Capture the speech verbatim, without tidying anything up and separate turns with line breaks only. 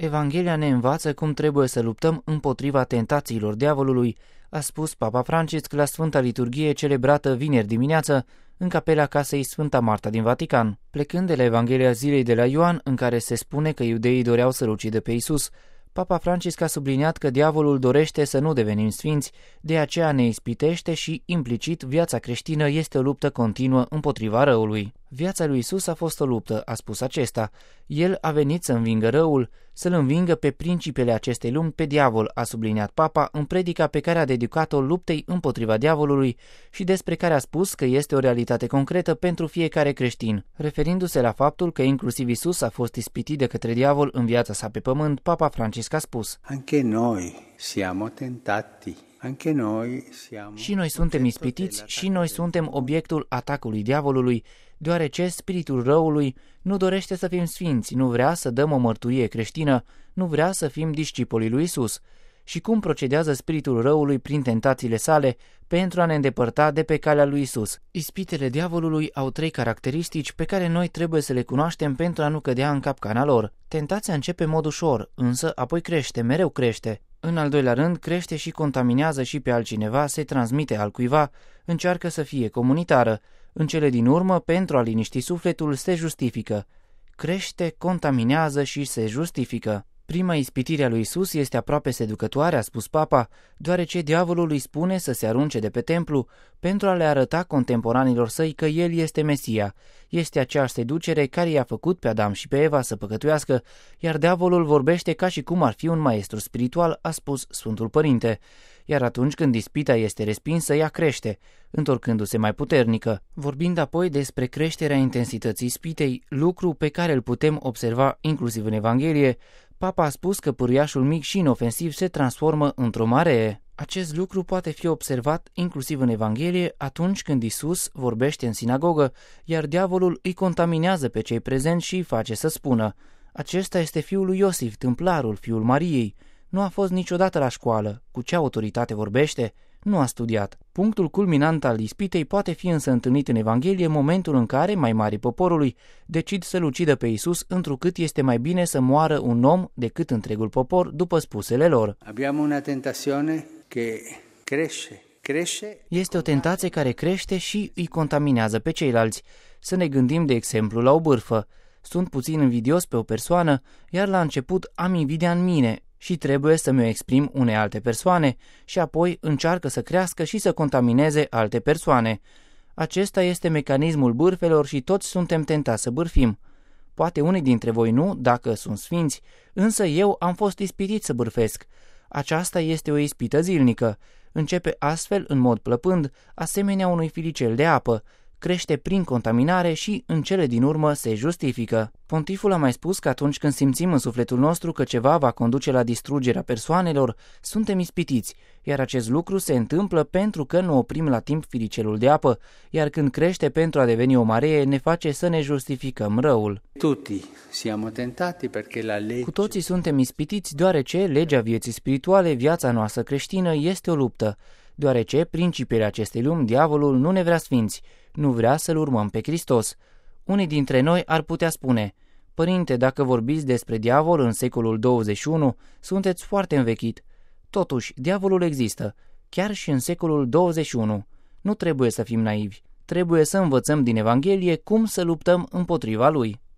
Evanghelia ne învață cum trebuie să luptăm împotriva tentațiilor diavolului, a spus Papa Francisc la Sfânta Liturghie celebrată vineri dimineață în capela casei Sfânta Marta din Vatican. Plecând de la Evanghelia zilei de la Ioan, în care se spune că iudeii doreau să-l ucidă pe Iisus, Papa Francisc a subliniat că diavolul dorește să nu devenim sfinți, de aceea ne ispitește și, implicit, viața creștină este o luptă continuă împotriva răului. Viața lui Iisus a fost o luptă, a spus acesta. El a venit să învingă răul, să-l învingă pe principele acestei lumi, pe diavol, a subliniat Papa în predica pe care a dedicat-o luptei împotriva diavolului și despre care a spus că este o realitate concretă pentru fiecare creștin. Referindu-se la faptul că inclusiv Iisus a fost ispitit de către diavol în viața sa pe pământ, Papa Francisc a spus:
Anche noi siamo tentati. Anche noi siamo
Și noi suntem ispitiți și noi suntem obiectul atacului diavolului, deoarece spiritul răului nu dorește să fim sfinți, nu vrea să dăm o mărturie creștină, nu vrea să fim discipolii lui Isus. Și cum procedează spiritul răului prin tentațiile sale pentru a ne îndepărta de pe calea lui Isus? Ispitele diavolului au trei caracteristici pe care noi trebuie să le cunoaștem pentru a nu cădea în capcana lor. Tentația începe în mod ușor, însă apoi crește, mereu crește. În al doilea rând, crește și contaminează și pe altcineva, se transmite altcuiva, încearcă să fie comunitară. În cele din urmă, pentru a liniști sufletul, se justifică. Crește, contaminează și se justifică. Prima ispitire a lui Isus este aproape seducătoare, a spus Papa, deoarece diavolul îi spune să se arunce de pe templu pentru a le arăta contemporanilor săi că el este Mesia. Este aceeași seducere care i-a făcut pe Adam și pe Eva să păcătuiască, iar diavolul vorbește ca și cum ar fi un maestru spiritual, a spus Sfântul Părinte. Iar atunci când ispita este respinsă, ea crește, întorcându-se mai puternică. Vorbind apoi despre creșterea intensității ispitei, lucru pe care îl putem observa inclusiv în Evanghelie, Papa a spus că pârâiașul mic și inofensiv se transformă într-o maree. Acest lucru poate fi observat inclusiv în Evanghelie atunci când Isus vorbește în sinagogă, iar diavolul îi contaminează pe cei prezenți și îi face să spună: acesta este fiul lui Iosif, tâmplarul, fiul Mariei. Nu a fost niciodată la școală. Cu ce autoritate vorbește? Nu a studiat. Punctul culminant al ispitei poate fi însă întâlnit în Evanghelie, momentul în care mai mari poporului decid să-l ucidă pe Isus, întrucât este mai bine să moară un om decât întregul popor, după spusele lor.
Abbiamo una tentazione che cresce, cresce.
Este o tentație care crește și îi contaminează pe ceilalți. Să ne gândim, de exemplu, la o bârfă. Sunt puțin invidios pe o persoană, iar la început am invidia în mine și trebuie să mi-o exprim unei alte persoane și apoi încearcă să crească și să contamineze alte persoane. Acesta este mecanismul bârfelor și toți suntem tentați să bârfim. Poate unii dintre voi nu, dacă sunt sfinți, însă eu am fost ispitit să bârfesc. Aceasta este o ispită zilnică. Începe astfel, în mod plăpând, asemenea unui filicel de apă. Crește prin contaminare și, în cele din urmă, se justifică. Pontiful a mai spus că atunci când simțim în sufletul nostru că ceva va conduce la distrugerea persoanelor, suntem ispitiți, iar acest lucru se întâmplă pentru că nu oprim la timp filicelul de apă, iar când crește pentru a deveni o maree, ne face să ne justificăm răul.
Tutti siamo tentati perché la legge...
Cu toții suntem ispitiți deoarece legea vieții spirituale, viața noastră creștină, este o luptă, deoarece principiile acestei lumi, diavolul, nu ne vrea sfinți, nu vrea să-L urmăm pe Hristos. Unii dintre noi ar putea spune: Părinte, dacă vorbiți despre diavol în secolul douăzeci și unu, sunteți foarte învechit. Totuși, diavolul există, chiar și în secolul douăzeci și unu. Nu trebuie să fim naivi, trebuie să învățăm din Evanghelie cum să luptăm împotriva lui.